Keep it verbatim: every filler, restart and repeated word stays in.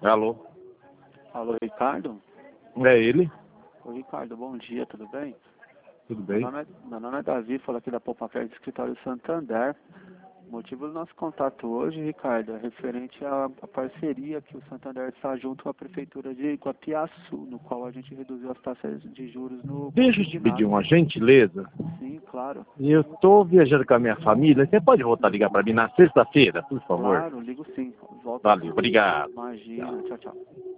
Alô? Alô, Ricardo? É ele? Oi, Ricardo, bom dia, tudo bem? Tudo Meu bem? nome é, meu nome é Davi, falo aqui da Poupa Perto do Escritório Santander. O motivo do nosso contato hoje, Ricardo, é referente à, à parceria que o Santander está junto com a Prefeitura de Iguapiaçu, no qual a gente reduziu as taxas de juros no Deixa eu te pedir consignado. uma gentileza. Sim, claro. Eu tô viajando com a minha família. Você pode voltar a ligar para mim na sexta-feira, por favor? Claro, ligo sim. Volto Valeu, sim. obrigado. Imagina, tchau, tchau.